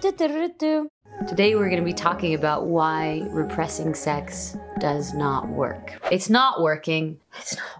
Today we're going to be talking about why repressing sex does not work. It's not working. It's not working.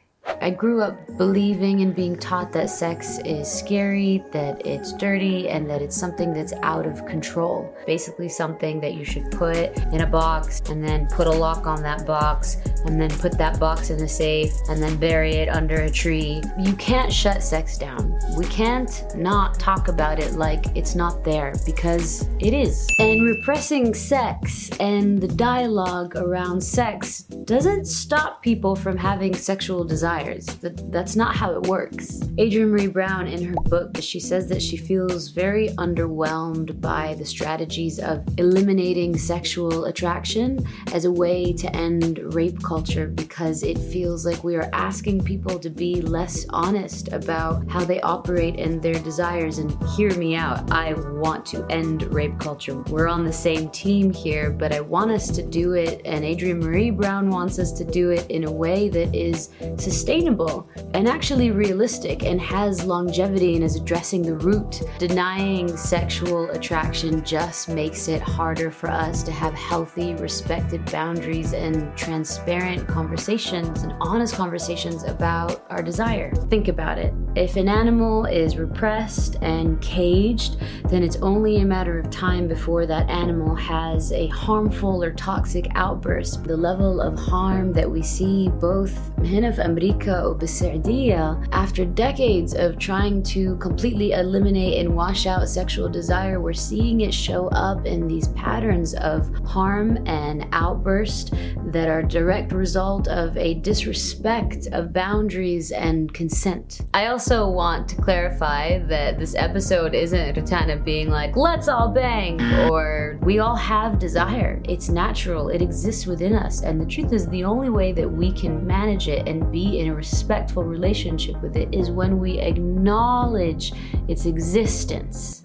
I grew up believing and being taught that sex is scary, that it's dirty, and that it's something that's out of control. Basically something that you should put in a box and then put a lock on that box and then put that box in a safe and then bury it under a tree. You can't shut sex down. We can't not talk about it like it's not there, because it is. And repressing sex and the dialogue around sex doesn't stop people from having sexual desires. That's not how it works. Adrienne Maree Brown, in her book, she says that she feels very underwhelmed by the strategies of eliminating sexual attraction as a way to end rape culture, because it feels like we are asking people to be less honest about how they operate and their desires. And hear me out, I want to end rape culture. We're on the same team here, but I want us to do it, and Adrienne Maree Brown wants us to do it in a way that is sustainable and actually realistic and has longevity and is addressing the root. Denying sexual attraction just makes it harder for us to have healthy, respected boundaries and transparent conversations and honest conversations about our desire. Think about it. If an animal is repressed and caged, then it's only a matter of time before that animal has a harmful or toxic outburst. The level of harm that we see both هنا في أمريكا وبالسعودية after decades of trying to completely eliminate and wash out sexual desire, we're seeing it show up in these patterns of harm and outburst that are a direct result of a disrespect of boundaries and consent. I also want to clarify that this episode isn't Rutana being like, let's all bang, or we all have desire. It's natural, it exists within us, and the truth is the only way that we can manage it and be in a respectful relationship with it is when we acknowledge its existence.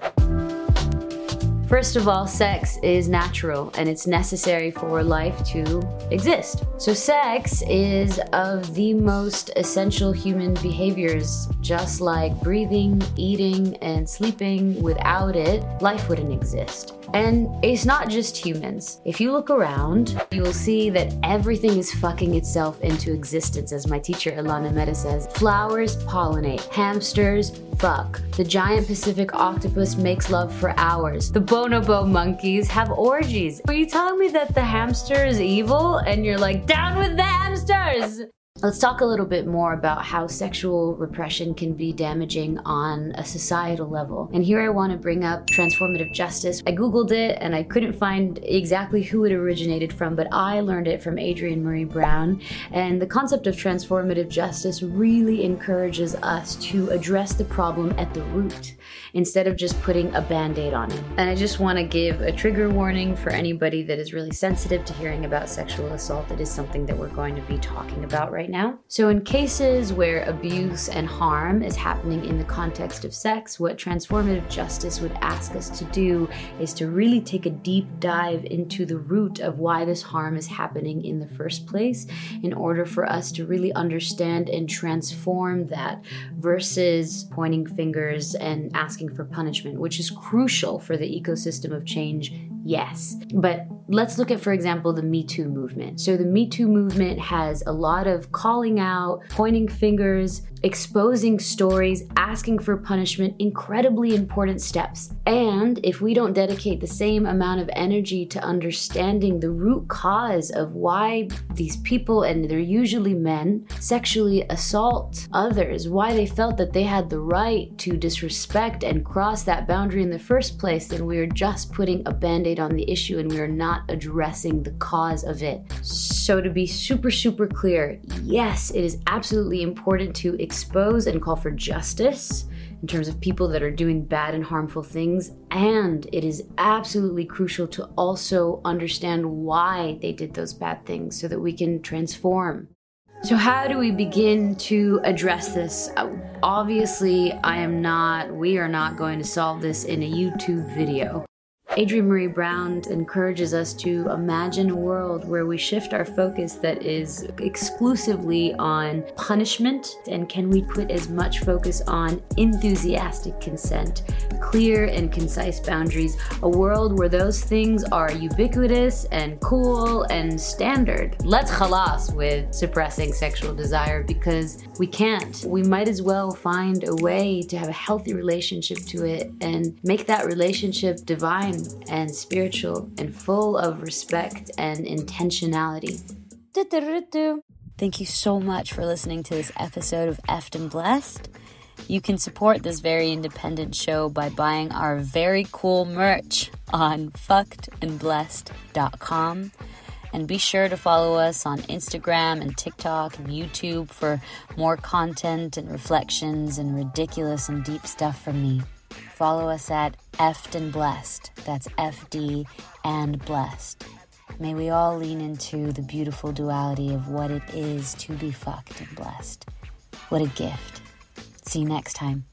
First of all, sex is natural and it's necessary for life to exist. So sex is of the most essential human behaviors, just like breathing, eating, and sleeping. Without it, life wouldn't exist. And it's not just humans. If you look around, you will see that everything is fucking itself into existence, as my teacher Ilana Mehta says. Flowers pollinate, hamsters fuck, the giant Pacific octopus makes love for hours, the bonobo monkeys have orgies. Are you telling me that the hamster is evil and you're like, down with the hamsters? Let's talk a little bit more about how sexual repression can be damaging on a societal level. And here I want to bring up transformative justice. I Googled it and I couldn't find exactly who it originated from, but I learned it from Adrienne Maree Brown. And the concept of transformative justice really encourages us to address the problem at the root instead of just putting a band-aid on it. And I just want to give a trigger warning for anybody that is really sensitive to hearing about sexual assault. It is something that we're going to be talking about right now. So in cases where abuse and harm is happening in the context of sex, what transformative justice would ask us to do is to really take a deep dive into the root of why this harm is happening in the first place, in order for us to really understand and transform that, versus pointing fingers and asking for punishment, which is crucial for the ecosystem of change. Yes. But let's look at, for example, the Me Too movement. So the Me Too movement has a lot of calling out, pointing fingers, exposing stories, asking for punishment, incredibly important steps. And if we don't dedicate the same amount of energy to understanding the root cause of why these people, and they're usually men, sexually assault others, why they felt that they had the right to disrespect and cross that boundary in the first place, then we are just putting a band-aid on the issue and we are not addressing the cause of it. So to be super clear, yes, it is absolutely important to expose and call for justice in terms of people that are doing bad and harmful things, and it is absolutely crucial to also understand why they did those bad things so that we can transform. So how do we begin to address this? Obviously, we are not going to solve this in a YouTube video. Adrienne Maree Brown encourages us to imagine a world where we shift our focus that is exclusively on punishment, and can we put as much focus on enthusiastic consent, clear and concise boundaries, a world where those things are ubiquitous and cool and standard. Let's khalas with suppressing sexual desire, because we can't. We might as well find a way to have a healthy relationship to it and make that relationship divine and spiritual and full of respect and intentionality. Thank you so much for listening to this episode of Effed and Blessed. You can support this very independent show by buying our very cool merch on fuckedandblessed.com. And be sure to follow us on Instagram and TikTok and YouTube for more content and reflections and ridiculous and deep stuff from me. Follow us at Effed and Blessed. That's FD and Blessed. May we all lean into the beautiful duality of what it is to be fucked and blessed. What a gift. See you next time.